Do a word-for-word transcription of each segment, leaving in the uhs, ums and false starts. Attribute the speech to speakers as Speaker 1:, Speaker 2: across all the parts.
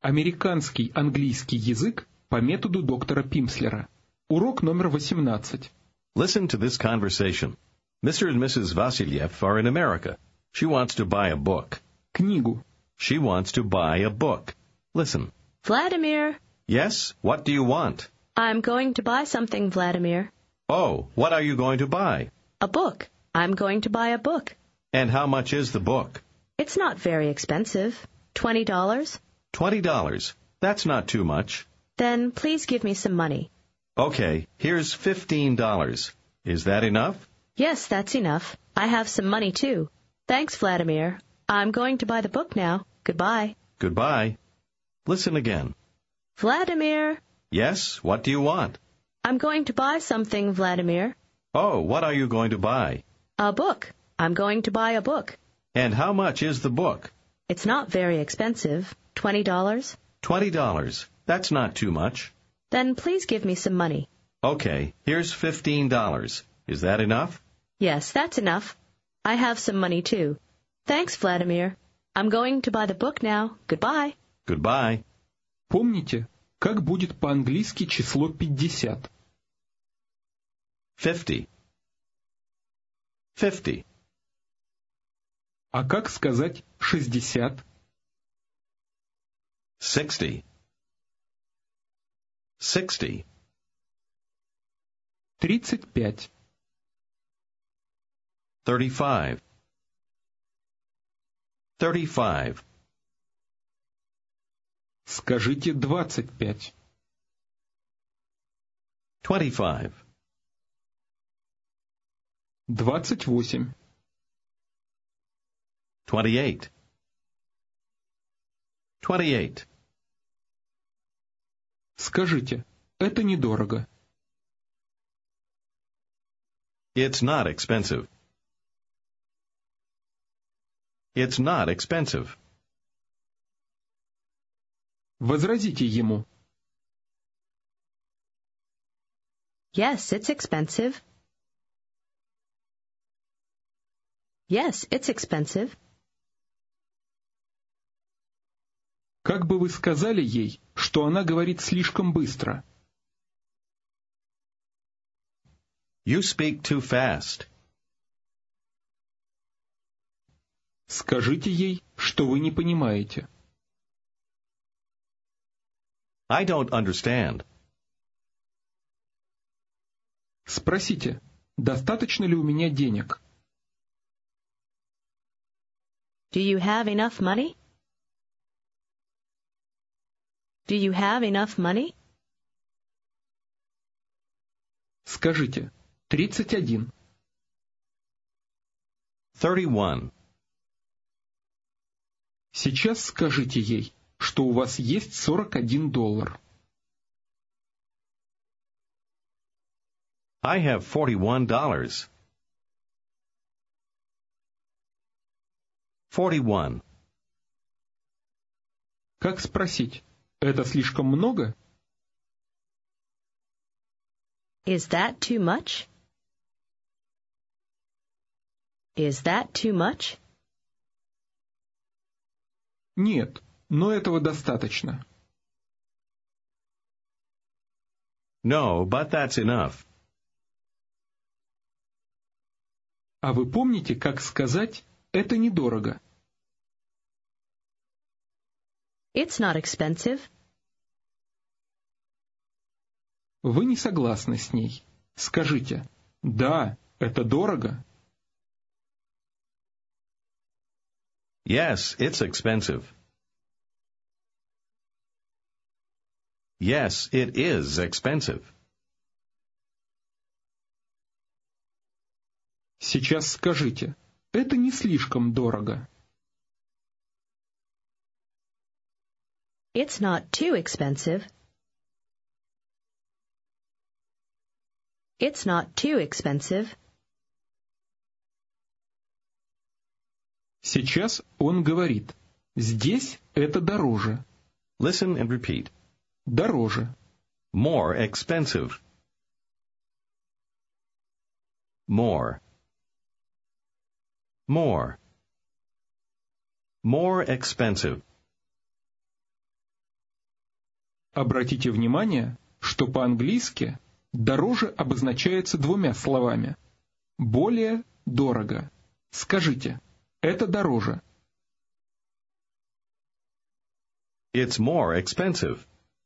Speaker 1: Американский английский язык по методу доктора Пимслера. Урок номер восемнадцать.
Speaker 2: Listen to this conversation. Mister and Missus Vasilyev are in America. She wants to buy a book.
Speaker 1: Книгу.
Speaker 2: She wants to buy a book. Listen.
Speaker 3: Vladimir,
Speaker 2: Yes, what do you want?
Speaker 3: I'm going to buy something, Vladimir.
Speaker 2: Oh, what are you going to buy?
Speaker 3: A book. I'm going to buy a book.
Speaker 2: And how much is the book?
Speaker 3: It's not very expensive. Twenty dollars.
Speaker 2: Twenty dollars. That's not too much.
Speaker 3: Then please give me some money.
Speaker 2: Okay, here's fifteen dollars. Is that enough?
Speaker 3: Yes, that's enough. I have some money, too. Thanks, Vladimir. I'm going to buy the book now. Goodbye.
Speaker 2: Goodbye. Listen again.
Speaker 3: Vladimir,
Speaker 2: Yes, what do you want?
Speaker 3: I'm going to buy something, Vladimir.
Speaker 2: Oh, what are you going to buy?
Speaker 3: A book. I'm going to buy a book.
Speaker 2: And how much is the book?
Speaker 3: It's not very expensive. Twenty dollars.
Speaker 2: Twenty dollars. That's not too much.
Speaker 3: Then please give me some money.
Speaker 2: Okay, here's fifteen dollars. Is that enough?
Speaker 3: Yes, that's enough. I have some money, too. Thanks, Vladimir. I'm going to buy the book now. Goodbye.
Speaker 2: Goodbye.
Speaker 1: Помните, как будет по-английски число пятьдесят?
Speaker 2: Fifty. Fifty.
Speaker 1: А как сказать шестьдесят?
Speaker 2: Sixty. Sixty.
Speaker 1: Тридцать пять.
Speaker 2: Thirty-five. Thirty-five.
Speaker 1: Скажите двадцать пять.
Speaker 2: Twenty-five.
Speaker 1: Двадцать восемь.
Speaker 2: Twenty-eight. Twenty-eight.
Speaker 1: Скажите, это недорого.
Speaker 2: It's not expensive. It's not expensive.
Speaker 1: Возразите ему.
Speaker 3: Yes, it's expensive. Yes, it's expensive.
Speaker 1: Как бы вы сказали ей, что она говорит слишком быстро?
Speaker 2: You speak too fast.
Speaker 1: Скажите ей, что вы не понимаете.
Speaker 2: I don't understand.
Speaker 1: Спросите, достаточно ли у меня денег?
Speaker 3: Do you have enough money? Do you have enough money?
Speaker 1: Скажите, тридцать один.
Speaker 2: Thirty-one.
Speaker 1: Сейчас скажите ей, что у вас есть сорок один доллар.
Speaker 2: I have forty-one dollars. Forty-one.
Speaker 1: Как спросить, это слишком много?
Speaker 3: Is that too much? Is that too much?
Speaker 1: Нет, но этого достаточно.
Speaker 2: No, but that's enough.
Speaker 1: А вы помните, как сказать «это недорого»?
Speaker 3: It's not expensive.
Speaker 1: Вы не согласны с ней. Скажите «да, это дорого».
Speaker 2: Yes, it's expensive. Yes, it is expensive.
Speaker 1: Сейчас скажите «это не слишком дорого».
Speaker 3: It's not too expensive. It's not too expensive.
Speaker 1: Сейчас он говорит «здесь это дороже».
Speaker 2: Listen and repeat.
Speaker 1: Дороже.
Speaker 2: More expensive. More. More. More expensive.
Speaker 1: Обратите внимание, что по-английски «дороже» обозначается двумя словами. Более дорого. Скажите, это дороже.
Speaker 2: It's more expensive.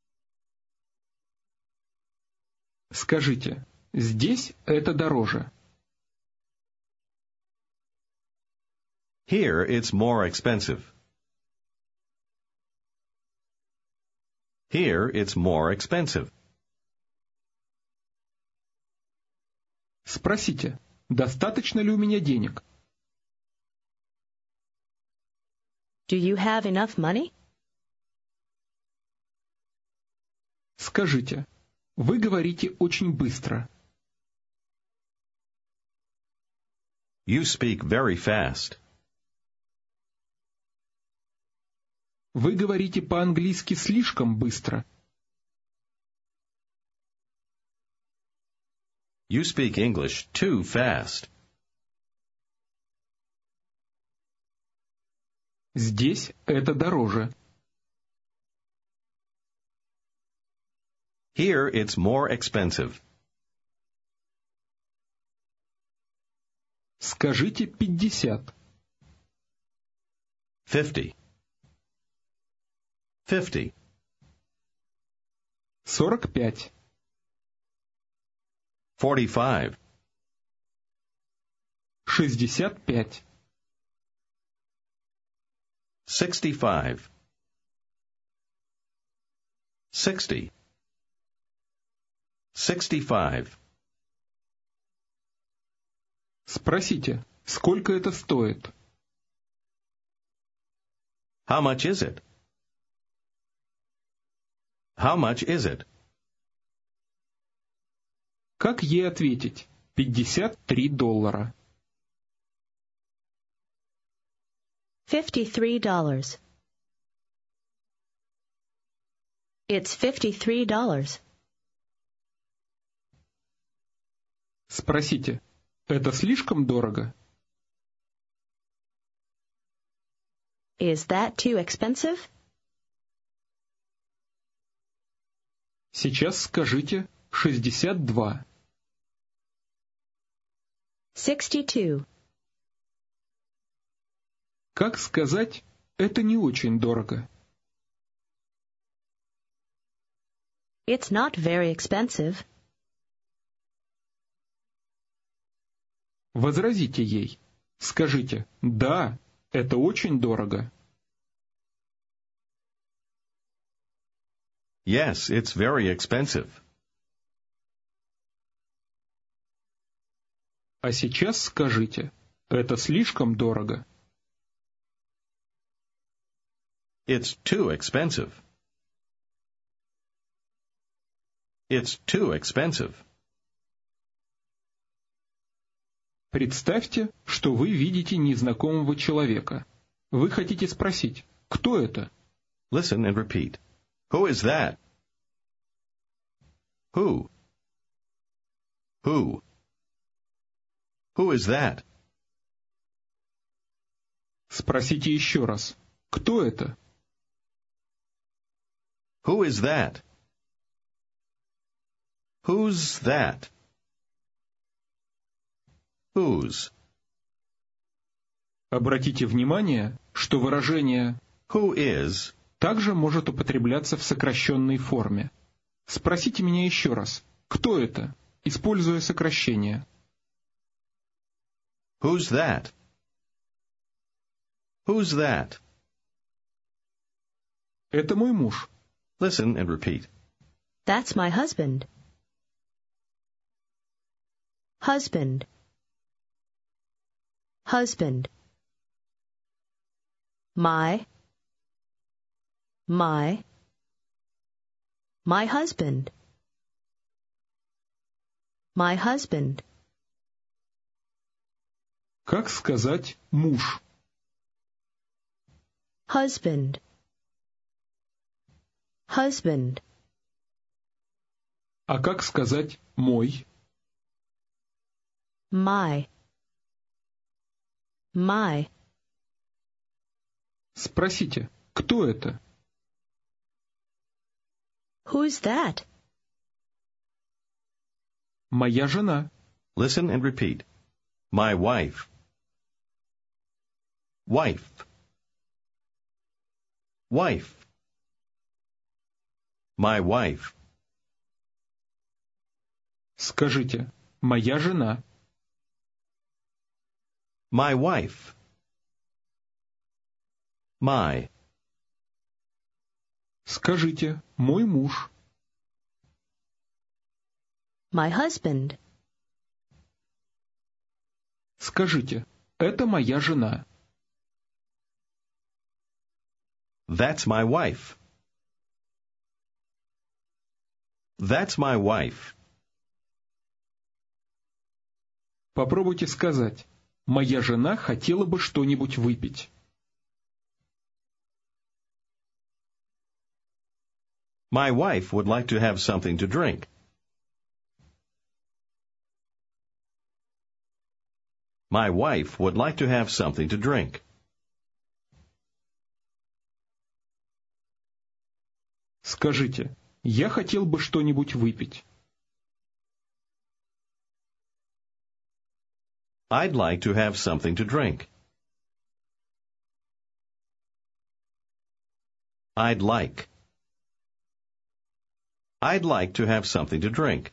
Speaker 1: Скажите, здесь это дороже.
Speaker 2: Here it's more expensive. Here it's more expensive.
Speaker 1: Спросите, достаточно ли у меня денег?
Speaker 3: Do you have enough money?
Speaker 1: Скажите, вы говорите очень быстро.
Speaker 2: You speak very fast.
Speaker 1: Вы говорите по-английски слишком быстро.
Speaker 2: You speak English too fast.
Speaker 1: Здесь это дороже.
Speaker 2: Here it's more expensive.
Speaker 1: Скажите пятьдесят.
Speaker 2: Fifty. Fifty.
Speaker 1: Сорок пять.
Speaker 2: Forty-five.
Speaker 1: Шестьдесят пять.
Speaker 2: Sixty-five. Sixty. Sixty-five.
Speaker 1: Спросите, сколько это стоит?
Speaker 2: How much is it? How much is it?
Speaker 1: Как ей ответить? пятьдесят три доллара.
Speaker 3: Fifty-three dollars. It's fifty-three dollars.
Speaker 1: Спросите, это слишком дорого?
Speaker 3: Is that too expensive?
Speaker 1: Сейчас скажите шестьдесят два.
Speaker 3: Sixty-two.
Speaker 1: Как сказать, это не очень дорого?
Speaker 3: It's not very expensive.
Speaker 1: Возразите ей. Скажите, да, это очень дорого.
Speaker 2: Yes, it's very expensive.
Speaker 1: А сейчас скажите, это слишком дорого.
Speaker 2: It's too expensive. It's too expensive.
Speaker 1: Представьте, что вы видите незнакомого человека. Вы хотите спросить, кто это?
Speaker 2: Listen and repeat. Who is that? Who? Who? Who is that?
Speaker 1: Спросите еще раз, кто это?
Speaker 2: Who is that? Who's that? Whose?
Speaker 1: Обратите внимание, что выражение
Speaker 2: Who is
Speaker 1: также может употребляться в сокращенной форме. Спросите меня еще раз, кто это, используя сокращение.
Speaker 2: Who's that? Who's that?
Speaker 1: Это мой муж.
Speaker 2: Listen and repeat.
Speaker 3: That's my husband. Husband. Husband. My. My. My husband. My husband.
Speaker 1: Как сказать «муж»?
Speaker 3: Husband. Husband.
Speaker 1: А как сказать «мой»?
Speaker 3: My. My.
Speaker 1: Спросите, кто это?
Speaker 3: Who's that?
Speaker 1: Моя жена.
Speaker 2: Listen and repeat. My wife. Wife. Wife. My wife.
Speaker 1: Скажите, моя жена.
Speaker 2: My wife. My.
Speaker 1: Скажите, мой муж.
Speaker 3: My husband.
Speaker 1: Скажите, это моя жена.
Speaker 2: That's my wife. That's my wife.
Speaker 1: Попробуйте сказать, моя жена хотела бы что-нибудь выпить.
Speaker 2: My wife would like to have something to drink. My wife would like to have something to drink.
Speaker 1: Скажите, я хотел бы что-нибудь выпить.
Speaker 2: I'd like to have something to drink. I'd like. I'd like to have something to drink.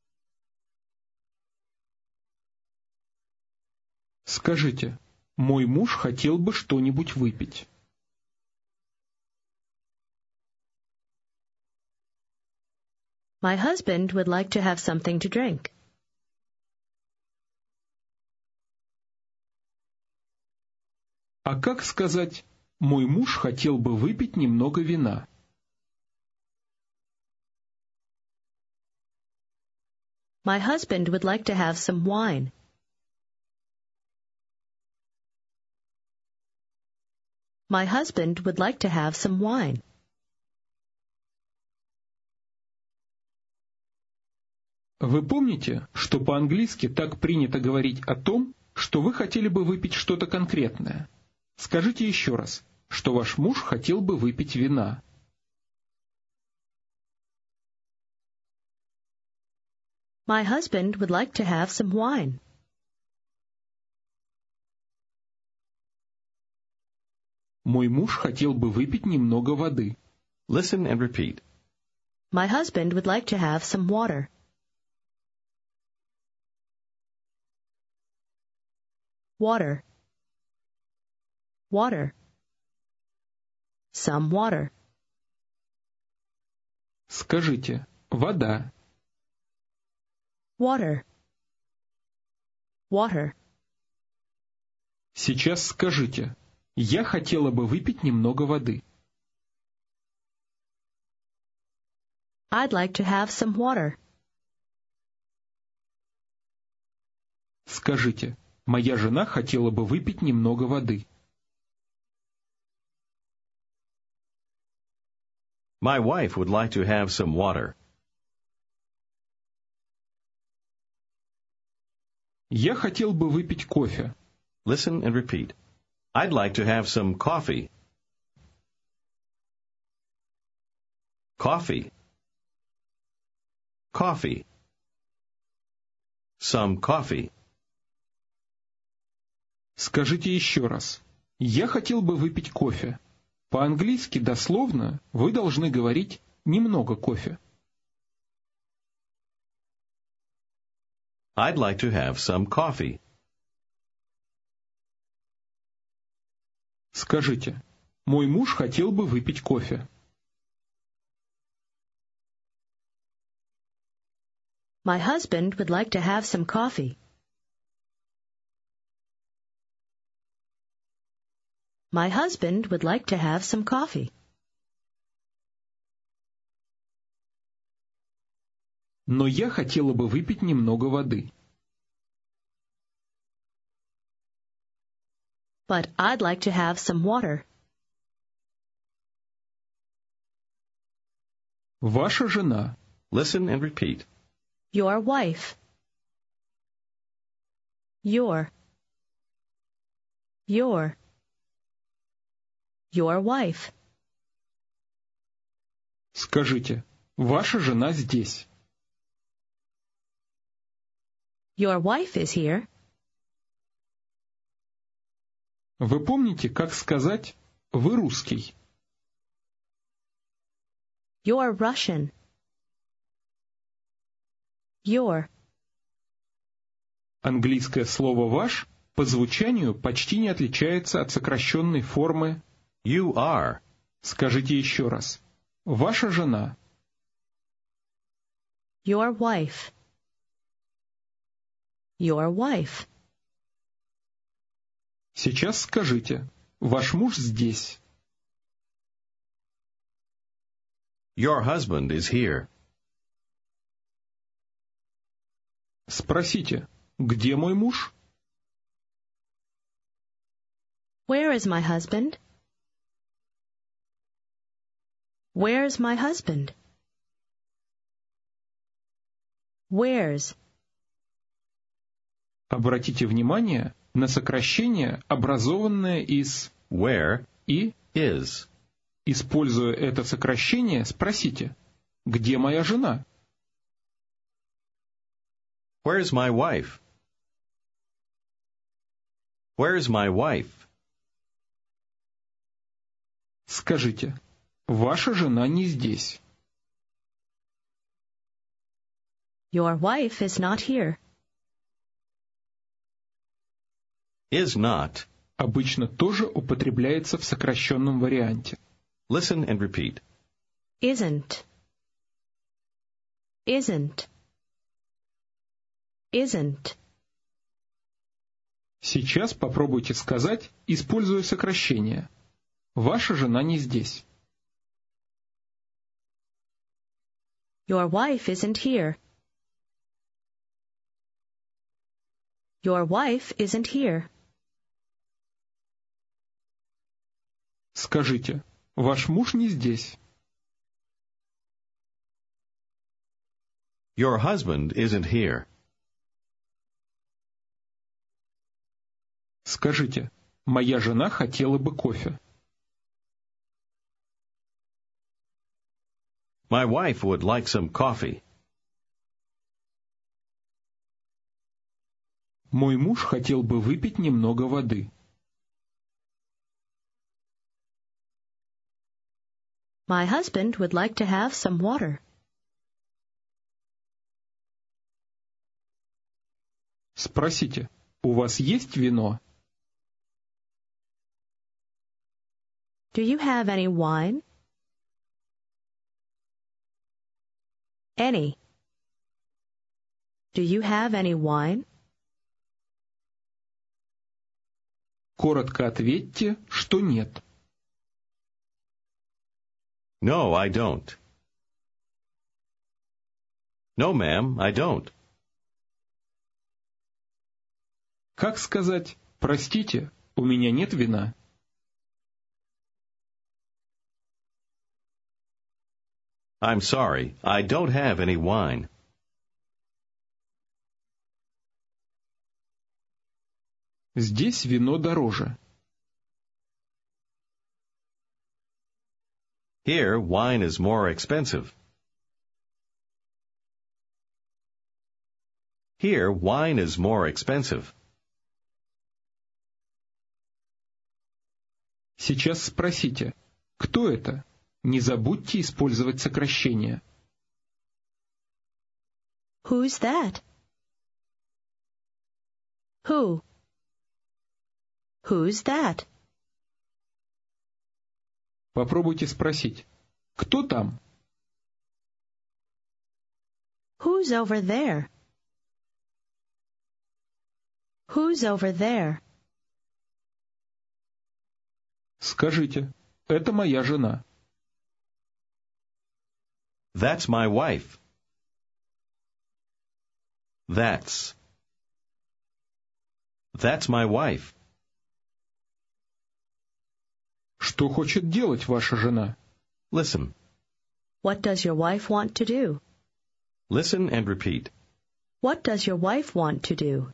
Speaker 1: Скажите, мой муж хотел бы что-нибудь выпить.
Speaker 3: My husband would like to have something to drink.
Speaker 1: А как сказать, мой муж хотел бы выпить немного вина?
Speaker 3: My husband would like to have some wine. My husband would like to have some wine.
Speaker 1: Вы помните, что по-английски так принято говорить о том, что вы хотели бы выпить что-то конкретное? Скажите еще раз, что ваш муж хотел бы выпить вина.
Speaker 3: My husband would like to have some wine.
Speaker 1: Мой муж хотел бы выпить немного воды.
Speaker 2: Listen and repeat.
Speaker 3: My husband would like to have some water. Water. Water. Some water.
Speaker 1: Скажите, вода.
Speaker 3: Water. Water.
Speaker 1: Сейчас скажите, я хотела бы выпить немного воды.
Speaker 3: I'd like to have some water.
Speaker 1: Скажите, моя жена хотела бы выпить немного воды.
Speaker 2: My wife would like to have some water.
Speaker 1: Я хотел бы выпить кофе.
Speaker 2: Listen and repeat. I'd like to have some coffee. Coffee. Coffee. Some coffee.
Speaker 1: Скажите еще раз. Я хотел бы выпить кофе. По-английски дословно вы должны говорить «немного кофе».
Speaker 2: I'd like to have some coffee.
Speaker 1: Скажите, мой муж хотел бы выпить кофе.
Speaker 3: My husband would like to have some coffee. My husband would like to have some coffee.
Speaker 1: Но я хотела бы выпить немного воды.
Speaker 3: But I'd like to have some water.
Speaker 1: Ваша жена.
Speaker 2: Listen and repeat.
Speaker 3: Your wife. Your. Your. Your wife.
Speaker 1: Скажите, Ваша жена здесь.
Speaker 3: Your wife is here.
Speaker 1: Вы помните, как сказать «вы русский»?
Speaker 3: You're Russian. Your.
Speaker 1: Английское слово «ваш» по звучанию почти не отличается от сокращенной формы
Speaker 2: You are.
Speaker 1: Скажите еще раз. Ваша жена.
Speaker 3: Your wife. Your wife.
Speaker 1: Сейчас скажите. Ваш муж здесь.
Speaker 2: Your husband is here.
Speaker 1: Спросите. Где мой муж?
Speaker 3: Where is my husband? Where's my husband? Where's.
Speaker 1: Обратите внимание на сокращение, образованное из
Speaker 2: Where
Speaker 1: «и».
Speaker 2: is.
Speaker 1: Используя это сокращение, спросите. Где моя жена?
Speaker 2: Where's my wife? Where's my wife?
Speaker 1: Скажите. Ваша жена не здесь.
Speaker 3: Your wife is not here.
Speaker 2: Is not.
Speaker 1: Обычно тоже употребляется в сокращенном варианте.
Speaker 2: Listen and repeat.
Speaker 3: Isn't. Isn't. Isn't.
Speaker 1: Сейчас попробуйте сказать, используя сокращение. Ваша жена не здесь.
Speaker 3: Your wife isn't here. Your wife isn't here.
Speaker 1: Скажите, ваш муж не здесь.
Speaker 2: Your husband isn't here.
Speaker 1: Скажите, моя жена хотела бы кофе.
Speaker 2: My wife would like some coffee.
Speaker 1: Мой муж хотел бы выпить немного воды.
Speaker 3: My husband would like to have some water.
Speaker 1: Спросите, у вас есть вино?
Speaker 3: Do you have any wine? Any. Do you have any wine?
Speaker 1: Коротко ответьте, что нет.
Speaker 2: No, I don't. No, ma'am, I don't.
Speaker 1: Как сказать «простите, у меня нет вина»?
Speaker 2: I'm sorry, I don't have any wine.
Speaker 1: Здесь вино дороже.
Speaker 2: Here, wine is more expensive. Here, wine is more expensive.
Speaker 1: Сейчас спросите, кто это? Не забудьте использовать сокращение.
Speaker 3: Who's that? Who? Who's that?
Speaker 1: Попробуйте спросить, кто там?
Speaker 3: Who's over there? Who's over there?
Speaker 1: Скажите, это моя жена.
Speaker 2: That's my wife. That's. That's my wife.
Speaker 1: Что хочет делать ваша жена?
Speaker 2: Listen.
Speaker 3: What does your wife want to do?
Speaker 2: Listen and repeat.
Speaker 3: What does your wife want to do?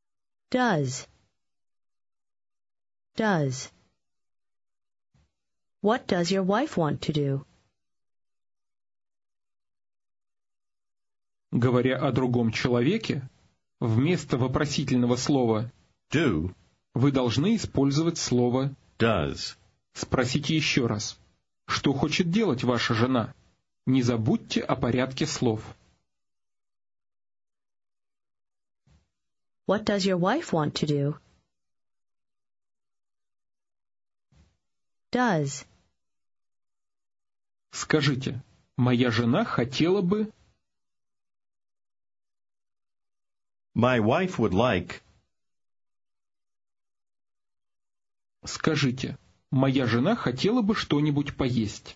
Speaker 3: Does. Does. What does your wife want to do?
Speaker 1: Говоря о другом человеке, вместо вопросительного слова
Speaker 2: do,
Speaker 1: вы должны использовать слово
Speaker 2: does.
Speaker 1: Спросите еще раз, что хочет делать ваша жена? Не забудьте о порядке слов.
Speaker 3: What does your wife want to do? Does.
Speaker 1: Скажите, моя жена хотела бы...
Speaker 2: My wife would like.
Speaker 1: Скажите, моя жена хотела бы что-нибудь поесть.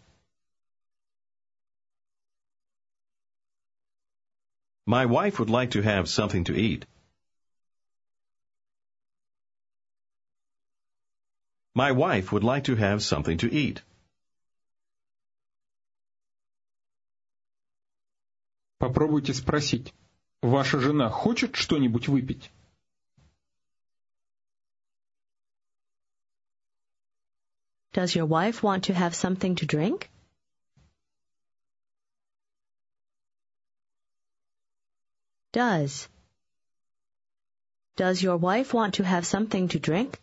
Speaker 2: My wife would like to have something to eat. My wife would like to have something to eat.
Speaker 1: Попробуйте спросить, ваша жена хочет что-нибудь выпить?
Speaker 3: Does your wife want to have something to drink? Does. Does your wife want to have something to drink?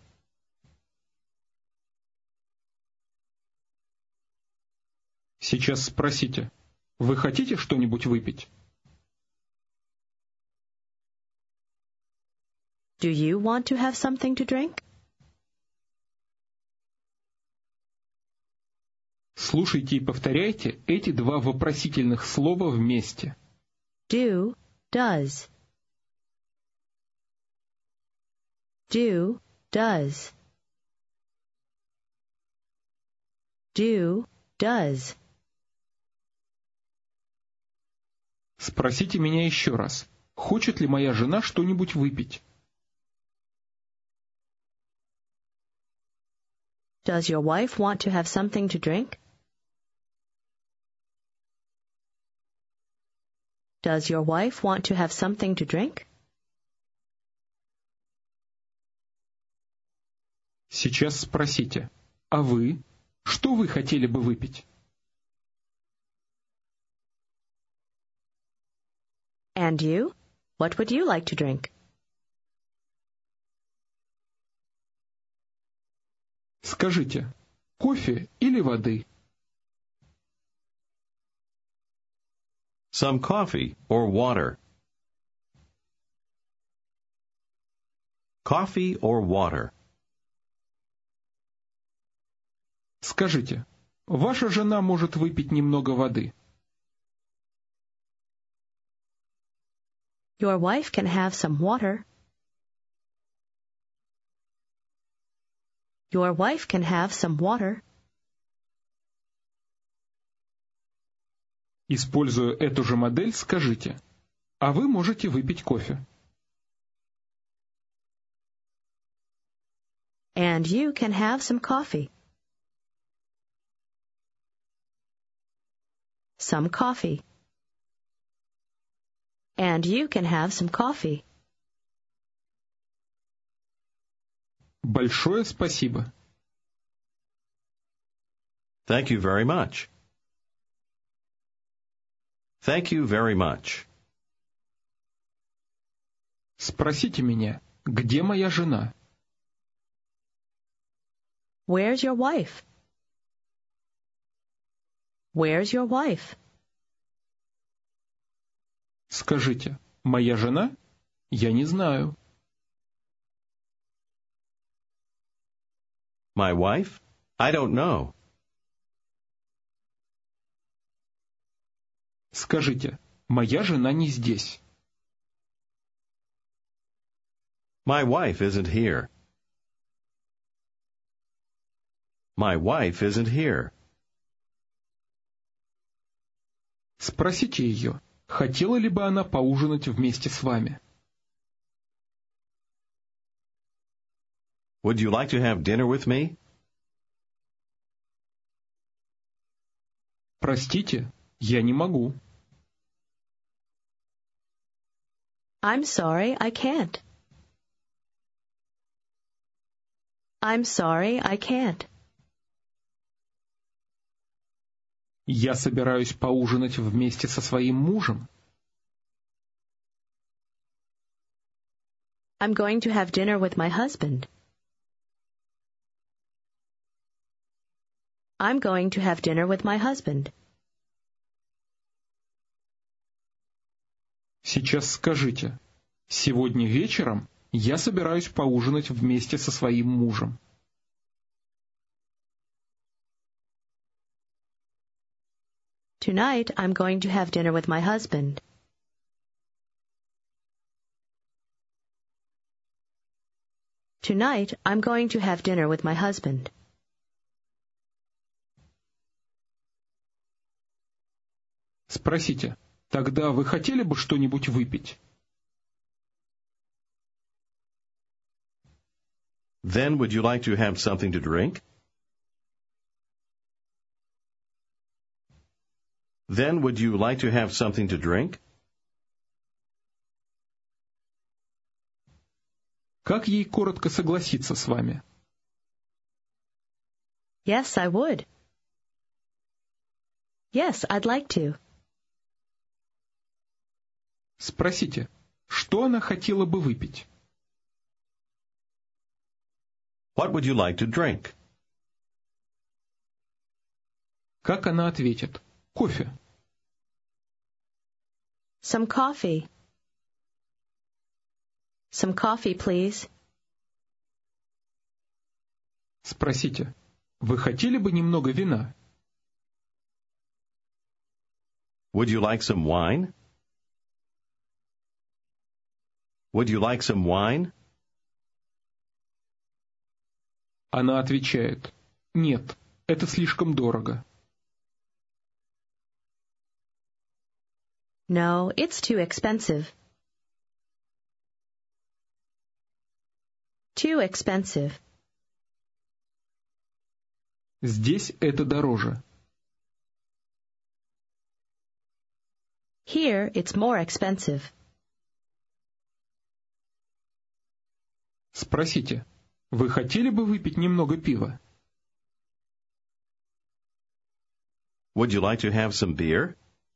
Speaker 1: Сейчас спросите, вы хотите что-нибудь выпить?
Speaker 3: Do you want to have something to drink?
Speaker 1: Слушайте и повторяйте эти два вопросительных слова вместе.
Speaker 3: Do, does. Do, does. Do, does.
Speaker 1: Спросите меня еще раз, хочет ли моя жена что-нибудь выпить?
Speaker 3: Does your wife want to have something to drink? Does your wife want to have something to drink?
Speaker 1: Сейчас спросите, а вы? Что вы хотели бы выпить?
Speaker 3: And you? What would you like to drink?
Speaker 1: Скажите, кофе или воды?
Speaker 2: Some coffee or water. Coffee or water.
Speaker 1: Скажите, ваша жена может выпить немного воды?
Speaker 3: Your wife can have some water. Your wife can have some water.
Speaker 1: Используя эту же модель, скажите, а вы можете выпить кофе?
Speaker 3: And you can have some coffee. Some coffee. And you can have some coffee.
Speaker 1: Большое спасибо.
Speaker 2: Thank you very much. Thank you very much.
Speaker 1: Спросите меня, где моя жена?
Speaker 3: Where's your wife? Where's your wife?
Speaker 1: Скажите, моя жена? Я не знаю.
Speaker 2: My wife? I don't know.
Speaker 1: Скажите, моя жена не здесь.
Speaker 2: My wife isn't here. My wife isn't here.
Speaker 1: Спросите ее, хотела ли бы она поужинать вместе с вами?
Speaker 2: Would you like to have dinner with me?
Speaker 1: Простите, я не могу.
Speaker 3: I'm sorry, I can't. I'm sorry, I can't.
Speaker 1: Я собираюсь поужинать вместе со своим мужем.
Speaker 3: I'm going to have dinner with my husband. I'm going to have dinner with my husband.
Speaker 1: Сейчас скажите. Сегодня вечером я собираюсь поужинать вместе со своим мужем.
Speaker 3: Tonight, I'm going to have dinner with my husband. Tonight, I'm going to have dinner with my husband.
Speaker 1: Спросите, тогда вы хотели бы что-нибудь выпить?
Speaker 2: Then would you like to have something to drink? Then would you like to have something to drink?
Speaker 1: Как ей коротко согласиться с вами?
Speaker 3: Yes, I would. Yes, I'd like to.
Speaker 1: Спросите, что она хотела бы выпить?
Speaker 2: What would you like to drink?
Speaker 1: Как она ответит? Кофе.
Speaker 3: Some coffee. Some coffee, please.
Speaker 1: Спросите, вы хотели бы немного вина?
Speaker 2: Would you like some wine? Would you like some wine?
Speaker 1: Она отвечает, нет, это слишком дорого.
Speaker 3: No, it's too expensive. Too expensive.
Speaker 1: Здесь это дороже.
Speaker 3: Here, it's more expensive.
Speaker 1: Спросите, вы хотели бы выпить немного пива?
Speaker 2: Would you like to have some beer?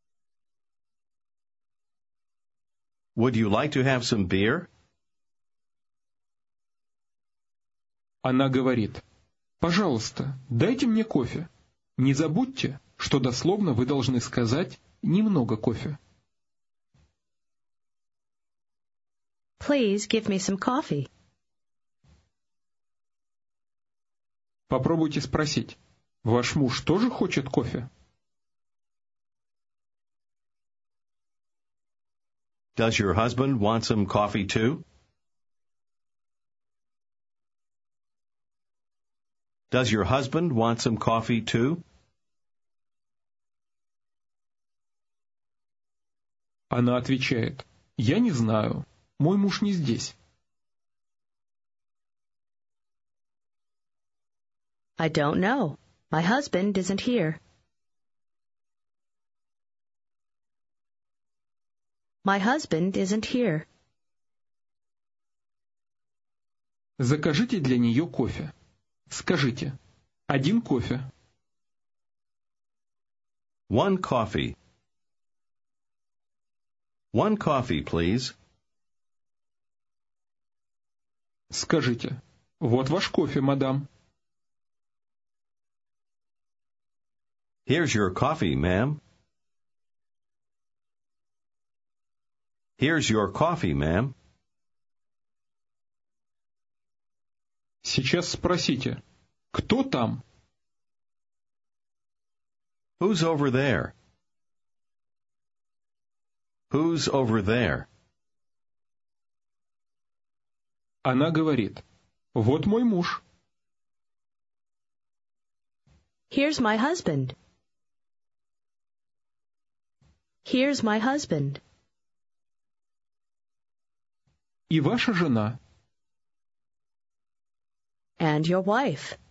Speaker 2: Would you like to have some beer?
Speaker 1: Она говорит, пожалуйста, дайте мне кофе. Не забудьте, что дословно вы должны сказать немного кофе.
Speaker 3: Please give me some coffee.
Speaker 1: Попробуйте спросить, ваш муж тоже хочет кофе?
Speaker 2: Does your husband want some coffee too? Does your husband want some coffee too?
Speaker 1: Она отвечает, я не знаю, мой муж не здесь.
Speaker 3: I don't know. My husband isn't here. My husband isn't here.
Speaker 1: Закажите для нее кофе. Скажите, один кофе.
Speaker 2: One coffee. One coffee, please.
Speaker 1: Скажите, вот ваш кофе, мадам.
Speaker 2: Here's your coffee, ma'am. Here's your coffee, ma'am.
Speaker 1: Сейчас спросите, кто там?
Speaker 2: Who's over there? Who's over there?
Speaker 1: Она говорит, вот мой муж.
Speaker 3: Here's my husband. Here's my husband.
Speaker 1: И ваша жена.
Speaker 3: And your wife.